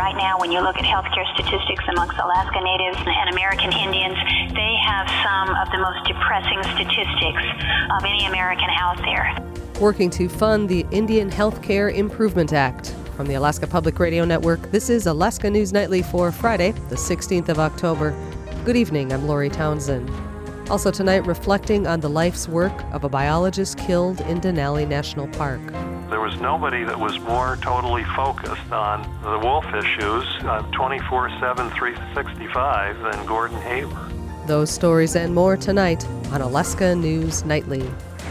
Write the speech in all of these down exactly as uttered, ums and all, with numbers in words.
right now, when you look at healthcare statistics amongst Alaska Natives and American Indians, they have some of the most depressing statistics of any American out there. Working to fund the Indian Healthcare Improvement Act. From the Alaska Public Radio Network, this is Alaska News Nightly for Friday, the sixteenth of October. Good evening, I'm Lori Townsend. Also tonight, reflecting on the life's work of a biologist killed in Denali National Park. There was nobody that was more totally focused on the wolf issues uh, twenty-four seven, three sixty-five than Gordon Haber. Those stories and more tonight on Alaska News Nightly.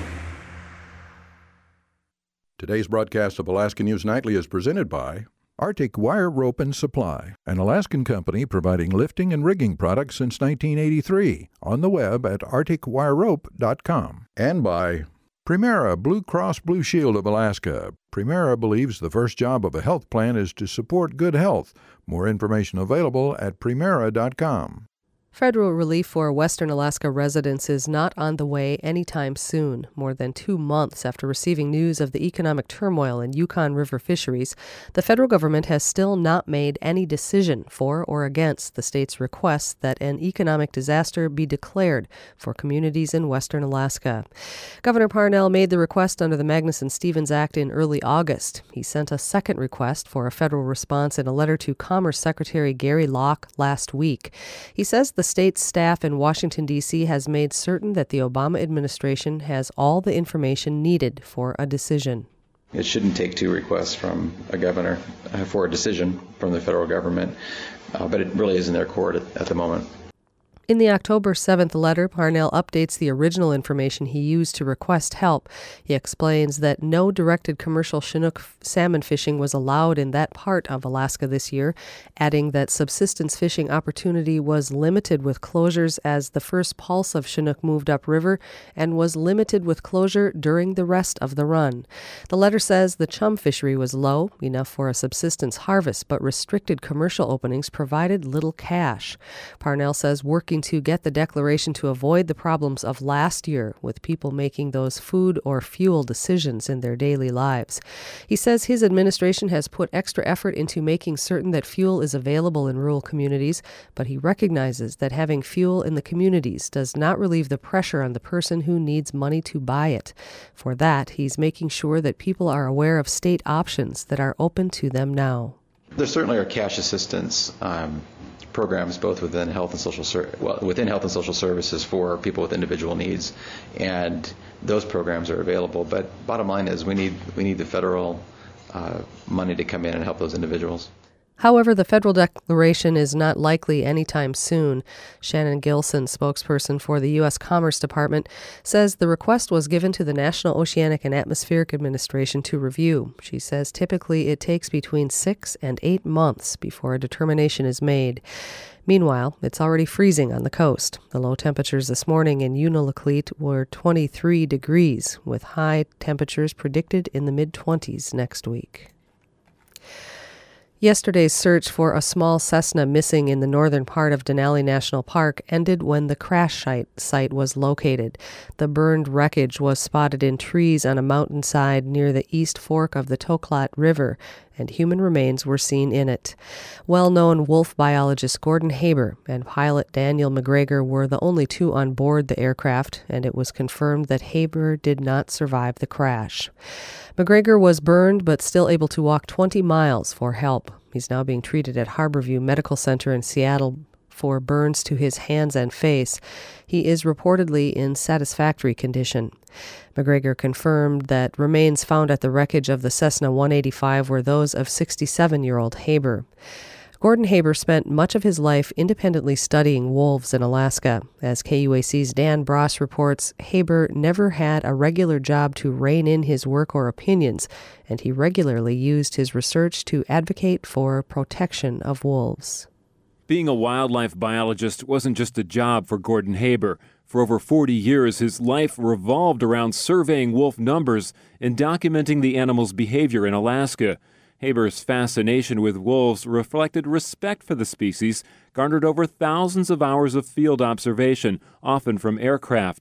Today's broadcast of Alaska News Nightly is presented by Arctic Wire Rope and Supply, an Alaskan company providing lifting and rigging products since nineteen eighty-three, on the web at arctic wire rope dot com. And by Primera Blue Cross Blue Shield of Alaska. Primera believes the first job of a health plan is to support good health. More information available at primera dot com. Federal relief for Western Alaska residents is not on the way anytime soon. More than two months after receiving news of the economic turmoil in Yukon River fisheries, the federal government has still not made any decision for or against the state's request that an economic disaster be declared for communities in Western Alaska. Governor Parnell made the request under the Magnuson-Stevens Act in early August. He sent a second request for a federal response in a letter to Commerce Secretary Gary Locke last week. He says the The state's staff in Washington, D C has made certain that the Obama administration has all the information needed for a decision. It shouldn't take two requests from a governor for a decision from the federal government, uh, but it really is in their court at, at the moment. In the October seventh letter, Parnell updates the original information he used to request help. He explains that no directed commercial Chinook salmon fishing was allowed in that part of Alaska this year, adding that subsistence fishing opportunity was limited with closures as the first pulse of Chinook moved upriver and was limited with closure during the rest of the run. The letter says the chum fishery was low, enough for a subsistence harvest, but restricted commercial openings provided little cash. Parnell says working to get the declaration to avoid the problems of last year with people making those food or fuel decisions in their daily lives. He says his administration has put extra effort into making certain that fuel is available in rural communities, but he recognizes that having fuel in the communities does not relieve the pressure on the person who needs money to buy it. For that, he's making sure that people are aware of state options that are open to them now. There certainly are cash assistance um, programs both within health and social ser- well, within health and social services for people with individual needs, and those programs are available. But bottom line is we need we need the federal uh, money to come in and help those individuals. However, the federal declaration is not likely anytime soon. Shannon Gilson, spokesperson for the U S Commerce Department, says the request was given to the National Oceanic and Atmospheric Administration to review. She says typically it takes between six and eight months before a determination is made. Meanwhile, it's already freezing on the coast. The low temperatures this morning in Unalakleet were twenty-three degrees, with high temperatures predicted in the mid-twenties next week. Yesterday's search for a small Cessna missing in the northern part of Denali National Park ended when the crash site was located. The burned wreckage was spotted in trees on a mountainside near the east fork of the Toklat River, and human remains were seen in it. Well-known wolf biologist Gordon Haber and pilot Daniel McGregor were the only two on board the aircraft, and it was confirmed that Haber did not survive the crash. McGregor was burned but still able to walk twenty miles for help. He's now being treated at Harborview Medical Center in Seattle for burns to his hands and face. He is reportedly in satisfactory condition. McGregor confirmed that remains found at the wreckage of the Cessna one eighty-five were those of sixty-seven-year-old Haber. Gordon Haber spent much of his life independently studying wolves in Alaska. As K U A C's Dan Bross reports, Haber never had a regular job to rein in his work or opinions, and he regularly used his research to advocate for protection of wolves. Being a wildlife biologist wasn't just a job for Gordon Haber. For over forty years, his life revolved around surveying wolf numbers and documenting the animal's behavior in Alaska. Haber's fascination with wolves reflected respect for the species, garnered over thousands of hours of field observation, often from aircraft.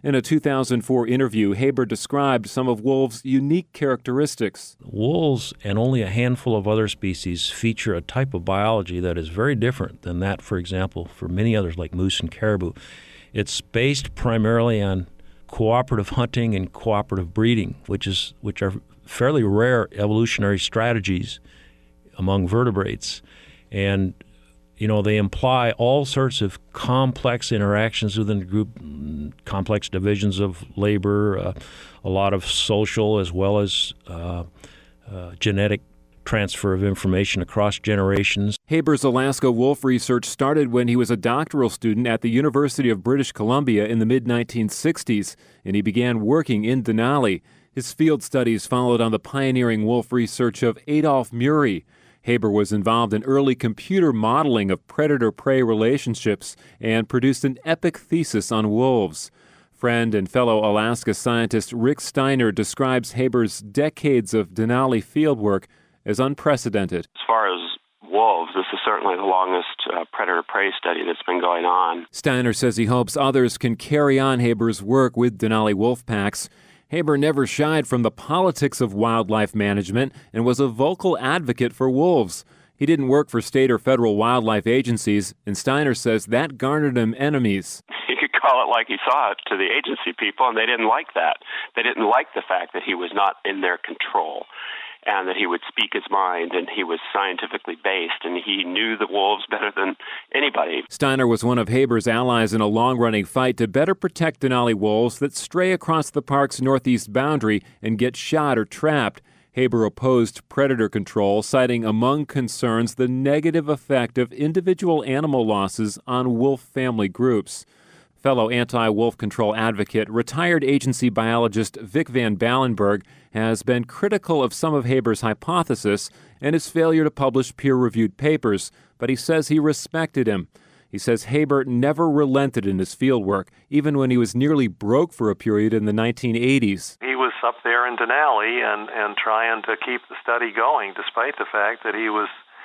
In a two thousand four interview, Haber described some of wolves' unique characteristics. Wolves and only a handful of other species feature a type of biology that is very different than that, for example, for many others like moose and caribou. It's based primarily on cooperative hunting and cooperative breeding, which is which are fairly rare evolutionary strategies among vertebrates. And you know, they imply all sorts of complex interactions within the group, complex divisions of labor, uh, a lot of social as well as uh, uh, genetic transfer of information across generations. Haber's Alaska wolf research started when he was a doctoral student at the University of British Columbia in the mid nineteen sixties, and he began working in Denali. His field studies followed on the pioneering wolf research of Adolph Murray. Haber was involved in early computer modeling of predator-prey relationships and produced an epic thesis on wolves. Friend and fellow Alaska scientist Rick Steiner describes Haber's decades of Denali fieldwork as unprecedented. As far as wolves, this is certainly the longest uh, predator-prey study that's been going on. Steiner says he hopes others can carry on Haber's work with Denali wolf packs. Haber never shied from the politics of wildlife management and was a vocal advocate for wolves. He didn't work for state or federal wildlife agencies, and Steiner says that garnered him enemies. You could call it like he saw it to the agency people, and they didn't like that. They didn't like the fact that he was not in their control, and that he would speak his mind, and he was scientifically based, and he knew the wolves better than anybody. Steiner was one of Haber's allies in a long-running fight to better protect Denali wolves that stray across the park's northeast boundary and get shot or trapped. Haber opposed predator control, citing among concerns the negative effect of individual animal losses on wolf family groups. Fellow anti-wolf control advocate, retired agency biologist Vic Van Ballenberg has been critical of some of Haber's hypothesis and his failure to publish peer-reviewed papers, but he says he respected him. He says Haber never relented in his fieldwork, even when he was nearly broke for a period in the nineteen eighties. He was up there in Denali and, and trying to keep the study going, despite the fact that he was,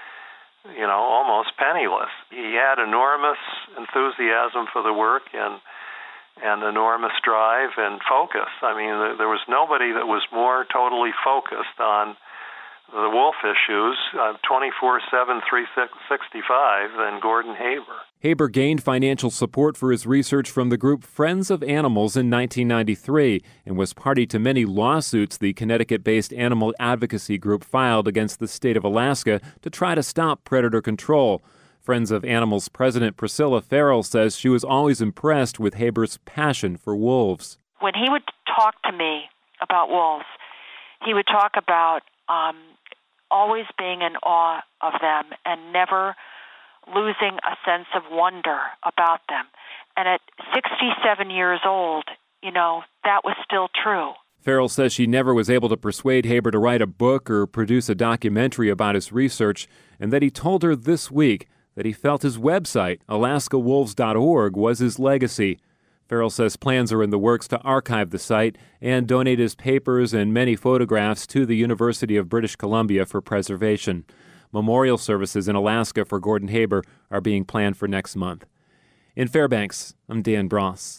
you know, almost penniless. He had enormous enthusiasm for the work and and enormous drive and focus. I mean, there was nobody that was more totally focused on the wolf issues, uh, twenty-four seven, three sixty-five, than Gordon Haber. Haber gained financial support for his research from the group Friends of Animals in nineteen ninety-three and was party to many lawsuits the Connecticut-based animal advocacy group filed against the state of Alaska to try to stop predator control. Friends of Animals president Priscilla Farrell says she was always impressed with Haber's passion for wolves. When he would talk to me about wolves, he would talk about um, always being in awe of them and never losing a sense of wonder about them. And at sixty-seven years old, you know, that was still true. Farrell says she never was able to persuade Haber to write a book or produce a documentary about his research, and that he told her this week that he felt his website, alaska wolves dot org, was his legacy. Farrell says plans are in the works to archive the site and donate his papers and many photographs to the University of British Columbia for preservation. Memorial services in Alaska for Gordon Haber are being planned for next month. In Fairbanks, I'm Dan Bross.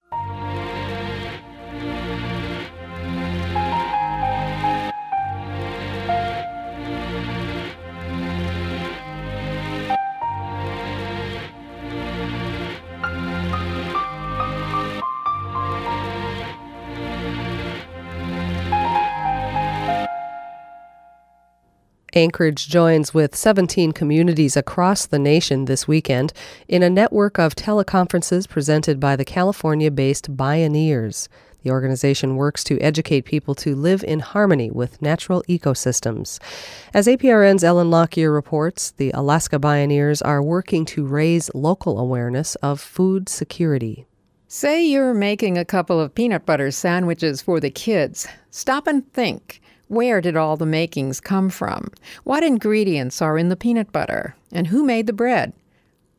Anchorage joins with seventeen communities across the nation this weekend in a network of teleconferences presented by the California-based Bioneers. The organization works to educate people to live in harmony with natural ecosystems. As A P R N's Ellen Lockyer reports, the Alaska Bioneers are working to raise local awareness of food security. Say you're making a couple of peanut butter sandwiches for the kids. Stop and think. Where did all the makings come from? What ingredients are in the peanut butter? And who made the bread?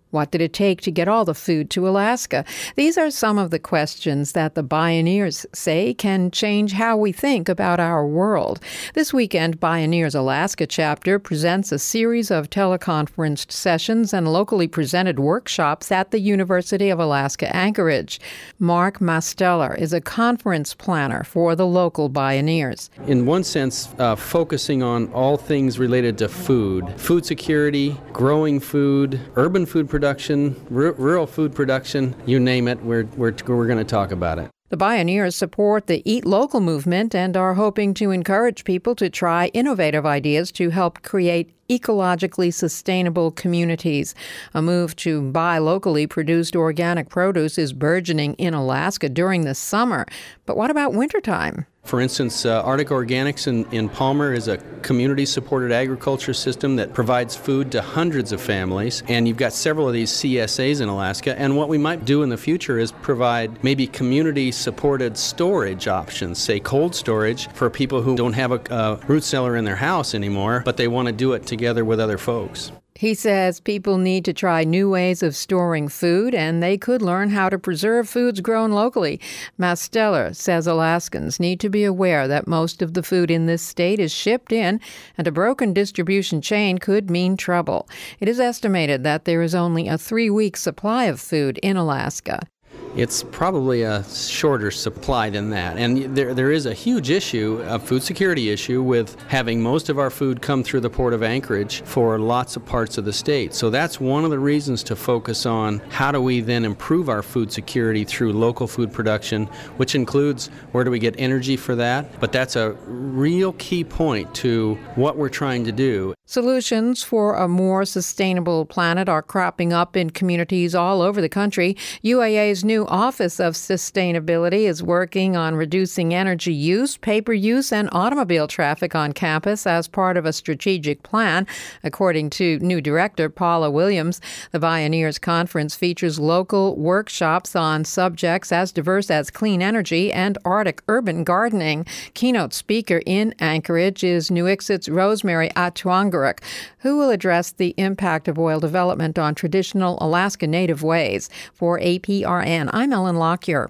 What did it take to get all the food to Alaska? These are some of the questions that the Bioneers say can change how we think about our world. This weekend, Bioneers Alaska chapter presents a series of teleconferenced sessions and locally presented workshops at the University of Alaska Anchorage. Mark Masteller is a conference planner for the local Bioneers. In one sense, uh, focusing on all things related to food, food security, growing food, urban food production, production, r- rural food production, you name it, we're, we're, we're going to talk about it. The Bioneers support the Eat Local movement and are hoping to encourage people to try innovative ideas to help create ecologically sustainable communities. A move to buy locally produced organic produce is burgeoning in Alaska during the summer. But what about wintertime? For instance, uh, Arctic Organics in, in Palmer is a community-supported agriculture system that provides food to hundreds of families, and you've got several of these C S As in Alaska, and what we might do in the future is provide maybe community-supported storage options, say cold storage, for people who don't have a, a root cellar in their house anymore, but they want to do it together with other folks. He says people need to try new ways of storing food, and they could learn how to preserve foods grown locally. Masteller says Alaskans need to be aware that most of the food in this state is shipped in, and a broken distribution chain could mean trouble. It is estimated that there is only a three-week supply of food in Alaska. It's probably a shorter supply than that. And there there is a huge issue, a food security issue, with having most of our food come through the Port of Anchorage for lots of parts of the state. So that's one of the reasons to focus on how do we then improve our food security through local food production, which includes where do we get energy for that. But that's a real key point to what we're trying to do. Solutions for a more sustainable planet are cropping up in communities all over the country. U A A's new Office of Sustainability is working on reducing energy use, paper use, and automobile traffic on campus as part of a strategic plan, according to new director Paula Williams. The Bioneers Conference features local workshops on subjects as diverse as clean energy and Arctic urban gardening. Keynote speaker in Anchorage is Nuixit's Rosemary Atwangaruk, who will address the impact of oil development on traditional Alaska Native ways. For A P R N, I'm Ellen Lockyer.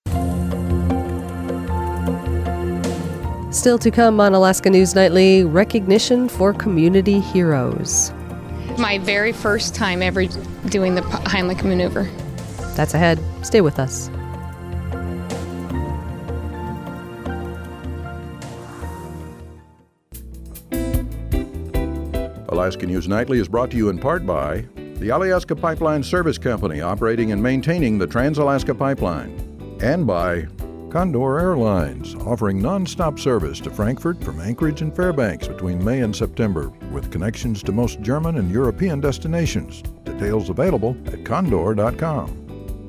Still to come on Alaska News Nightly, recognition for community heroes. My very first time ever doing the Heimlich maneuver. That's ahead. Stay with us. Alaska News Nightly is brought to you in part by the Alyeska Pipeline Service Company, operating and maintaining the Trans-Alaska Pipeline, and by Condor Airlines, offering non-stop service to Frankfurt from Anchorage and Fairbanks between May and September, with connections to most German and European destinations. Details available at condor dot com.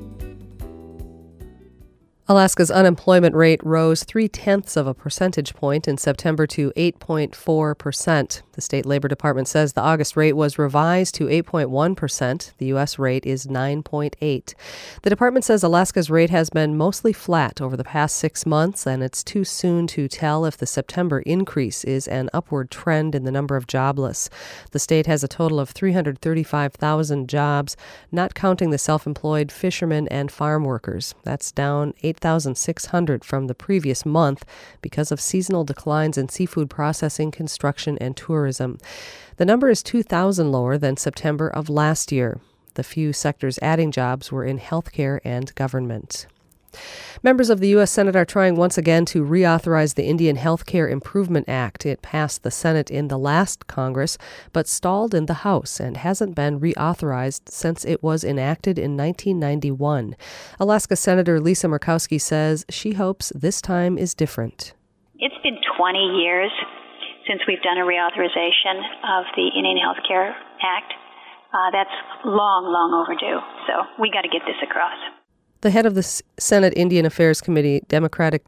Alaska's unemployment rate rose three-tenths of a percentage point in September to eight point four percent. The state labor department says the August rate was revised to eight point one percent. The U S rate is nine point eight. The department says Alaska's rate has been mostly flat over the past six months, and it's too soon to tell if the September increase is an upward trend in the number of jobless. The state has a total of three hundred thirty-five thousand jobs, not counting the self-employed fishermen and farm workers. That's down eight thousand six hundred from the previous month because of seasonal declines in seafood processing, construction, and tourism. The number is two thousand lower than September of last year. The few sectors adding jobs were in healthcare and government. Members of the U S Senate are trying once again to reauthorize the Indian Health Care Improvement Act. It passed the Senate in the last Congress, but stalled in the House and hasn't been reauthorized since it was enacted in nineteen ninety-one. Alaska Senator Lisa Murkowski says she hopes this time is different. It's been twenty years since we've done a reauthorization of the Indian Health Care Act. Uh, that's long, long overdue, so we got to get this across. The head of the Senate Indian Affairs Committee, Democratic North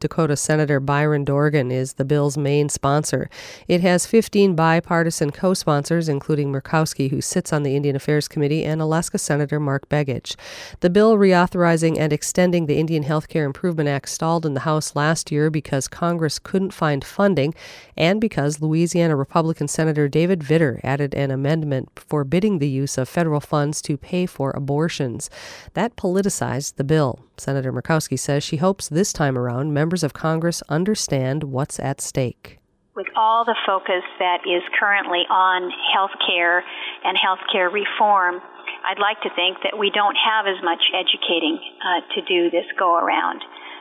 Dakota Senator Byron Dorgan is the bill's main sponsor. It has fifteen bipartisan co-sponsors, including Murkowski, who sits on the Indian Affairs Committee, and Alaska Senator Mark Begich. The bill reauthorizing and extending the Indian Health Care Improvement Act stalled in the House last year because Congress couldn't find funding and because Louisiana Republican Senator David Vitter added an amendment forbidding the use of federal funds to pay for abortions. That politicized the bill. Senator Murkowski says she hopes this time around members of Congress understand what's at stake. With all the focus that is currently on health care and health care reform, I'd like to think that we don't have as much educating uh, to do this go around.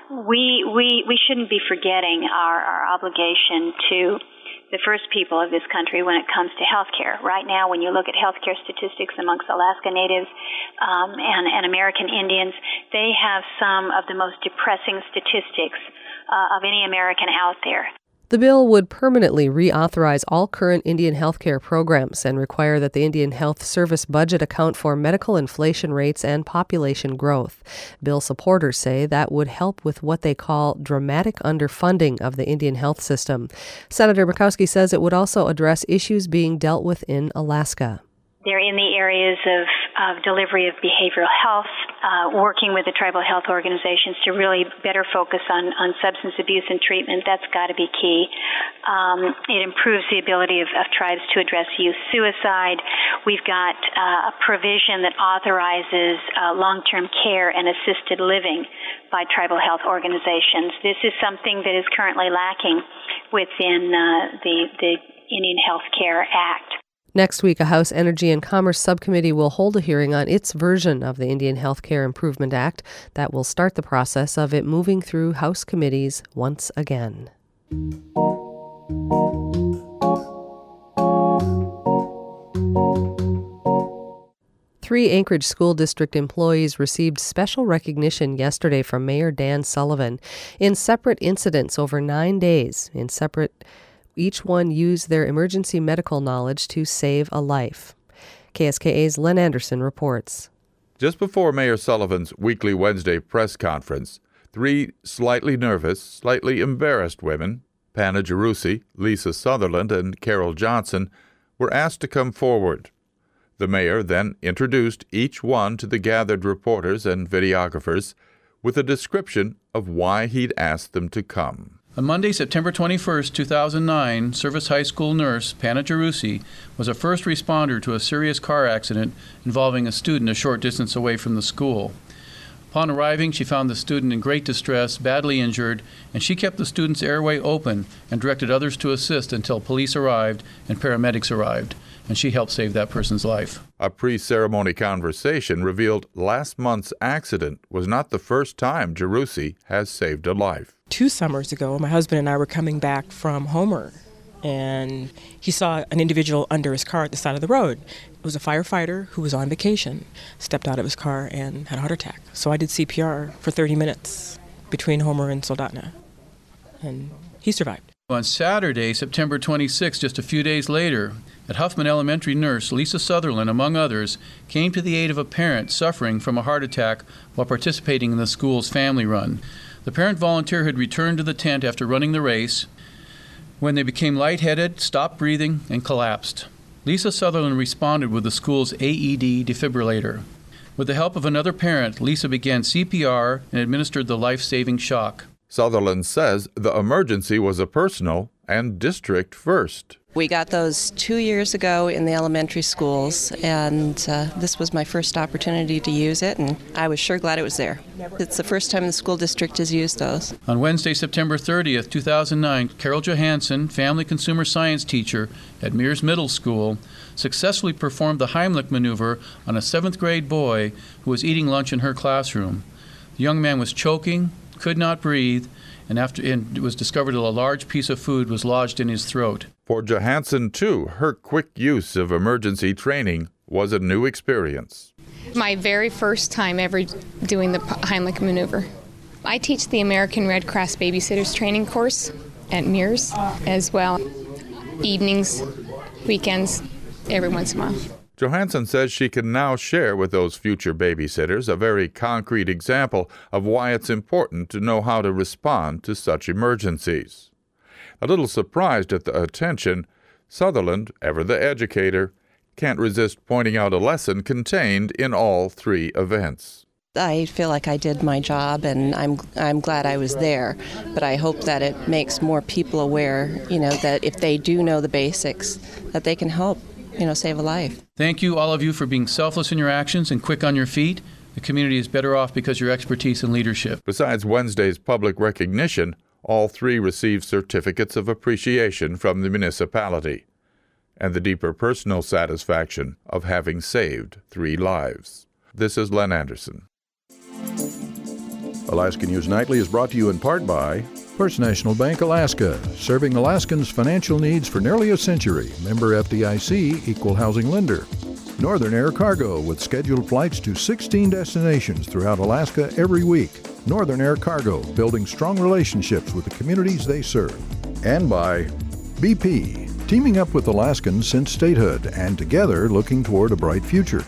We we we shouldn't be forgetting our, our obligation to the first people of this country when it comes to health care. Right now, when you look at health care statistics amongst Alaska Natives um, and, and American Indians, they have some of the most depressing statistics uh, of any American out there. The bill would permanently reauthorize all current Indian health care programs and require that the Indian Health Service budget account for medical inflation rates and population growth. Bill supporters say that would help with what they call dramatic underfunding of the Indian health system. Senator Murkowski says it would also address issues being dealt with in Alaska. They're in the areas of, of delivery of behavioral health, uh, working with the tribal health organizations to really better focus on, on substance abuse and treatment. That's got to be key. Um, it improves the ability of, of tribes to address youth suicide. We've got uh, a provision that authorizes uh, long-term care and assisted living by tribal health organizations. This is something that is currently lacking within uh, the, the Indian Health Care Act. Next week, a House Energy and Commerce Subcommittee will hold a hearing on its version of the Indian Health Care Improvement Act that will start the process of it moving through House committees once again. Three Anchorage School District employees received special recognition yesterday from Mayor Dan Sullivan in separate incidents over nine days, in separate Each one used their emergency medical knowledge to save a life. K S K A's Len Anderson reports. Just before Mayor Sullivan's weekly Wednesday press conference, three slightly nervous, slightly embarrassed women, Panna Jarousi, Lisa Sutherland, and Carol Johnson, were asked to come forward. The mayor then introduced each one to the gathered reporters and videographers with a description of why he'd asked them to come. On Monday, September twenty-first, two thousand nine, Service High School nurse Panna Jarousi was a first responder to a serious car accident involving a student a short distance away from the school. Upon arriving, she found the student in great distress, badly injured, and she kept the student's airway open and directed others to assist until police arrived and paramedics arrived, and she helped save that person's life. A pre-ceremony conversation revealed last month's accident was not the first time Jarousi has saved a life. Two summers ago, my husband and I were coming back from Homer, and he saw an individual under his car at the side of the road. It was a firefighter who was on vacation, stepped out of his car and had a heart attack. So I did C P R for thirty minutes between Homer and Soldotna, and he survived. On Saturday, September twenty-sixth, just a few days later, at Huffman Elementary, nurse Lisa Sutherland, among others, came to the aid of a parent suffering from a heart attack while participating in the school's family run. The parent volunteer had returned to the tent after running the race when they became lightheaded, stopped breathing, and collapsed. Lisa Sutherland responded with the school's A E D defibrillator. With the help of another parent, Lisa began C P R and administered the life-saving shock. Sutherland says the emergency was a personal and district first. We got those two years ago in the elementary schools, and uh, this was my first opportunity to use it, and I was sure glad it was there. It's the first time the school district has used those. On Wednesday, September thirtieth, two thousand nine, Carol Johansson, family consumer science teacher at Mears Middle School, successfully performed the Heimlich maneuver on a seventh grade boy who was eating lunch in her classroom. The young man was choking, could not breathe, and after and it was discovered that a large piece of food was lodged in his throat. For Johansson, too, her quick use of emergency training was a new experience. My very first time ever doing the Heimlich maneuver. I teach the American Red Cross Babysitters Training course at Mears as well. Evenings, weekends, every once in a while. Johansson says she can now share with those future babysitters a very concrete example of why it's important to know how to respond to such emergencies. A little surprised at the attention, Sutherland, ever the educator, can't resist pointing out a lesson contained in all three events. I feel like I did my job, and I'm I'm glad I was there, but I hope that it makes more people aware, you know, that if they do know the basics, that they can help, you know, save a life. Thank you, all of you, for being selfless in your actions and quick on your feet. The community is better off because of your expertise and leadership. Besides Wednesday's public recognition, all three received certificates of appreciation from the municipality and the deeper personal satisfaction of having saved three lives. This is Len Anderson. Alaska News Nightly is brought to you in part by First National Bank Alaska, serving Alaskans' financial needs for nearly a century. Member F D I C, equal housing lender. Northern Air Cargo, with scheduled flights to sixteen destinations throughout Alaska every week. Northern Air Cargo, building strong relationships with the communities they serve. And by B P, teaming up with Alaskans since statehood and together looking toward a bright future.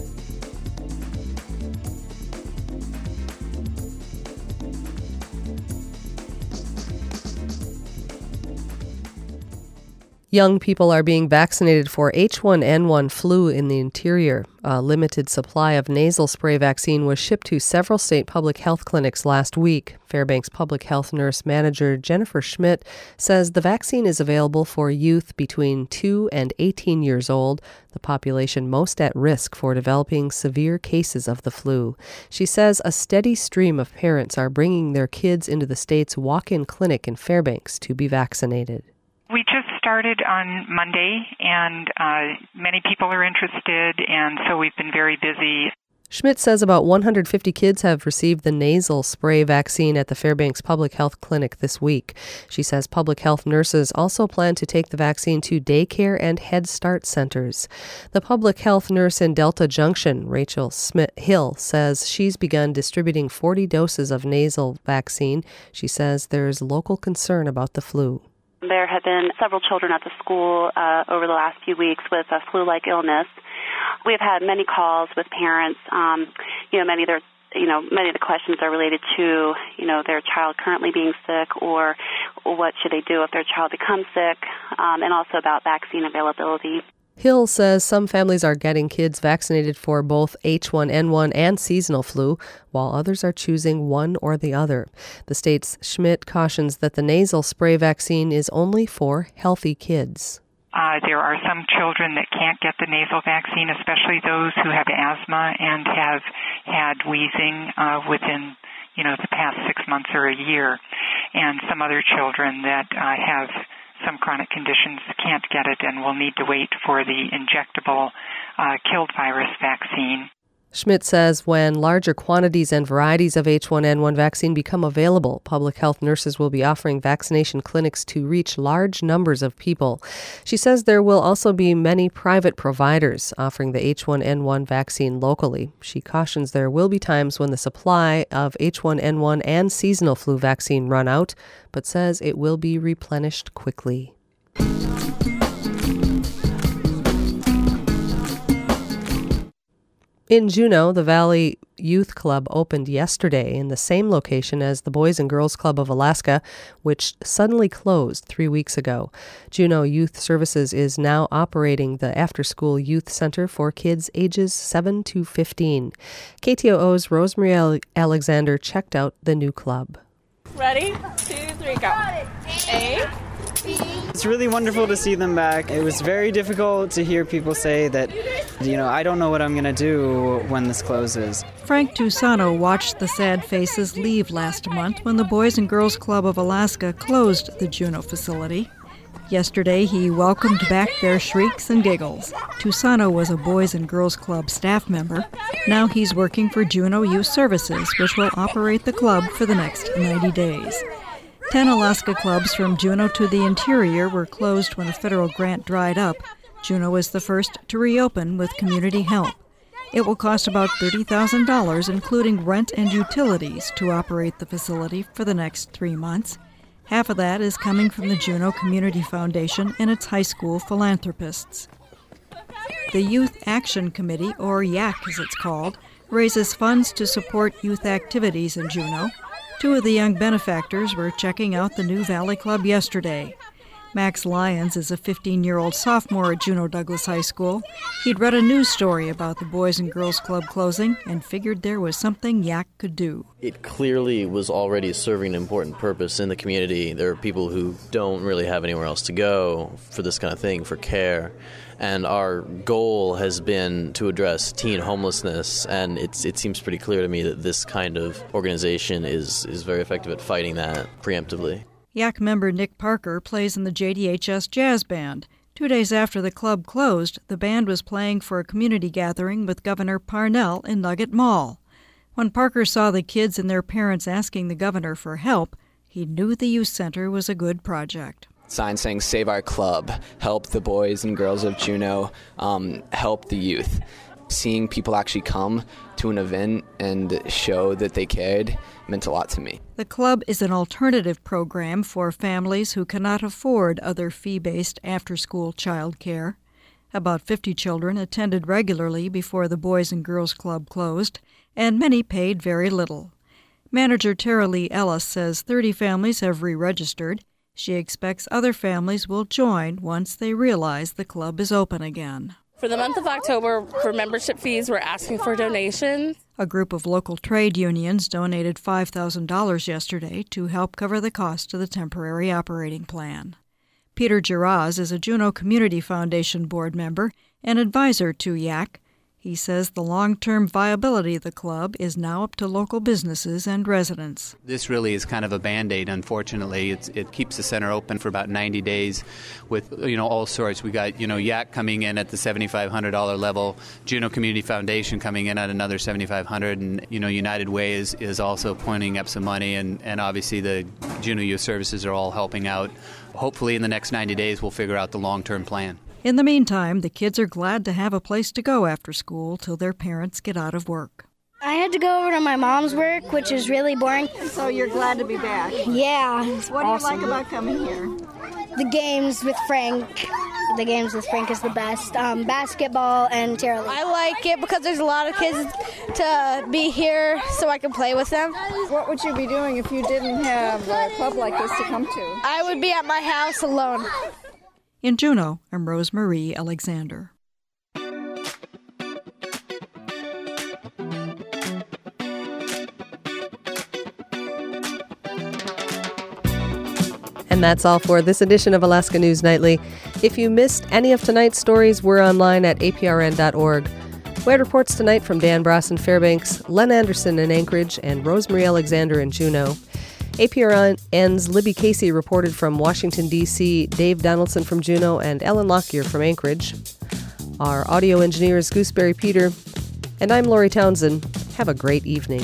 Young people are being vaccinated for H one N one flu in the interior. A limited supply of nasal spray vaccine was shipped to several state public health clinics last week. Fairbanks Public Health Nurse Manager Jennifer Schmidt says the vaccine is available for youth between two and eighteen years old, the population most at risk for developing severe cases of the flu. She says a steady stream of parents are bringing their kids into the state's walk-in clinic in Fairbanks to be vaccinated. We just started on Monday, and uh, many people are interested, and so we've been very busy. Schmidt says about one hundred fifty kids have received the nasal spray vaccine at the Fairbanks Public Health Clinic this week. She says public health nurses also plan to take the vaccine to daycare and Head Start centers. The public health nurse in Delta Junction, Rachel Smith Hill, says she's begun distributing forty doses of nasal vaccine. She says there's local concern about the flu. There have been several children at the school uh, over the last few weeks with a flu-like illness. We've had many calls with parents. Um, you know, many of their, you know, many of the questions are related to, you know, their child currently being sick, or, or what should they do if their child becomes sick, um, and also about vaccine availability. Hill says some families are getting kids vaccinated for both H one N one and seasonal flu, while others are choosing one or the other. The state's Schmidt cautions that the nasal spray vaccine is only for healthy kids. Uh, there are some children that can't get the nasal vaccine, especially those who have asthma and have had wheezing uh, within, you know, the past six months or a year, and some other children that uh, have some chronic conditions can't get it and will need to wait for the injectable uh, killed virus vaccine. Schmidt says when larger quantities and varieties of H one N one vaccine become available, public health nurses will be offering vaccination clinics to reach large numbers of people. She says there will also be many private providers offering the H one N one vaccine locally. She cautions there will be times when the supply of H one N one and seasonal flu vaccine run out, but says it will be replenished quickly. In Juneau, the Valley Youth Club opened yesterday in the same location as the Boys and Girls Club of Alaska, which suddenly closed three weeks ago. Juneau Youth Services is now operating the after-school youth center for kids ages seven to fifteen. K T O O's Rosemary Alexander checked out the new club. Ready? Two, three, go. A. It's really wonderful to see them back. It was very difficult to hear people say that, you know, I don't know what I'm going to do when this closes. Frank Tusano watched the sad faces leave last month when the Boys and Girls Club of Alaska closed the Juneau facility. Yesterday, he welcomed back their shrieks and giggles. Tusano was a Boys and Girls Club staff member. Now he's working for Juneau Youth Services, which will operate the club for the next ninety days. Ten Alaska clubs from Juneau to the interior were closed when a federal grant dried up. Juneau was the first to reopen with community help. It will cost about thirty thousand dollars, including rent and utilities, to operate the facility for the next three months. Half of that is coming from the Juneau Community Foundation and its high school philanthropists. The Youth Action Committee, or YAC as it's called, raises funds to support youth activities in Juneau. Two of the young benefactors were checking out the new Valley Club yesterday. Max Lyons is a fifteen-year-old sophomore at Juneau Douglas High School. He'd read a news story about the Boys and Girls Club closing and figured there was something YAC could do. It clearly was already serving an important purpose in the community. There are people who don't really have anywhere else to go for this kind of thing, for care. And our goal has been to address teen homelessness, and it's, it seems pretty clear to me that this kind of organization is, is very effective at fighting that preemptively. YAC member Nick Parker plays in the J D H S Jazz Band. Two days after the club closed, the band was playing for a community gathering with Governor Parnell in Nugget Mall. When Parker saw the kids and their parents asking the governor for help, he knew the youth center was a good project. Signs saying "Save our club," help the boys and girls of Juneau, um, help the youth. Seeing people actually come to an event and show that they cared meant a lot to me. The club is an alternative program for families who cannot afford other fee-based after-school child care. About fifty children attended regularly before the Boys and Girls Club closed, and many paid very little. Manager Tara Lee Ellis says thirty families have re-registered. She expects other families will join once they realize the club is open again. For the month of October, for membership fees, we're asking for donations. A group of local trade unions donated five thousand dollars yesterday to help cover the cost of the temporary operating plan. Peter Giraz is a Juneau Community Foundation board member and advisor to YAC. He says the long-term viability of the club is now up to local businesses and residents. This really is kind of a Band-Aid, unfortunately. It's, it keeps the center open for about ninety days with, you know, all sorts. We got, you know, YAC coming in at the seven thousand five hundred dollars level, Juneau Community Foundation coming in at another seven thousand five hundred dollars, and, you know, United Way is, is also pointing up some money, and, and obviously the Juneau Youth Services are all helping out. Hopefully in the next ninety days we'll figure out the long-term plan. In the meantime, the kids are glad to have a place to go after school till their parents get out of work. I had to go over to my mom's work, which is really boring. So you're glad to be back? Yeah. What awesome. do you like about coming here? The games with Frank. The games with Frank is the best. Um, basketball and Tara Lee. I like it because there's a lot of kids to be here so I can play with them. What would you be doing if you didn't have a club like this to come to? I would be at my house alone. In Juneau, I'm Rosemarie Alexander. And that's all for this edition of Alaska News Nightly. If you missed any of tonight's stories, we're online at A P R N dot org. We had reports tonight from Dan Bross in Fairbanks, Len Anderson in Anchorage, and Rosemarie Alexander in Juneau. A P R N's Libby Casey reported from Washington, D C, Dave Donaldson from Juneau, and Ellen Lockyer from Anchorage. Our audio engineer is Gooseberry Peter, and I'm Lori Townsend. Have a great evening.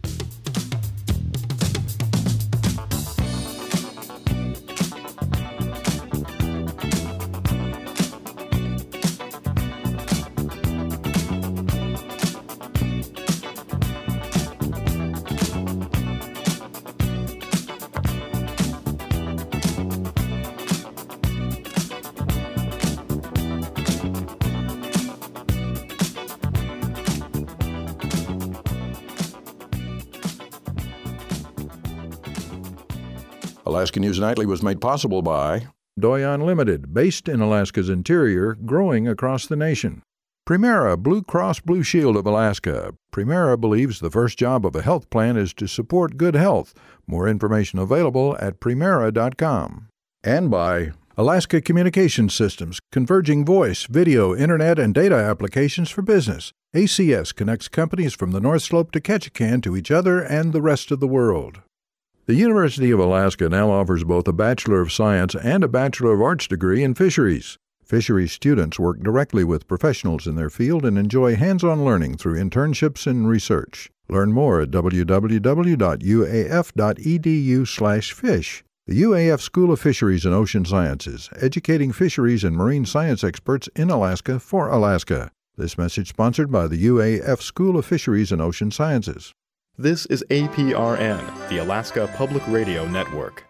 Alaska News Nightly was made possible by Doyon Limited, based in Alaska's interior, growing across the nation. Primera Blue Cross Blue Shield of Alaska. Primera believes the first job of a health plan is to support good health. More information available at primera dot com. And by Alaska Communication Systems, converging voice, video, internet, and data applications for business. A C S connects companies from the North Slope to Ketchikan to each other and the rest of the world. The University of Alaska now offers both a Bachelor of Science and a Bachelor of Arts degree in fisheries. Fisheries students work directly with professionals in their field and enjoy hands-on learning through internships and research. Learn more at w w w dot u a f dot e d u slash fish. The U A F School of Fisheries and Ocean Sciences, educating fisheries and marine science experts in Alaska for Alaska. This message sponsored by the U A F School of Fisheries and Ocean Sciences. This is A P R N, the Alaska Public Radio Network.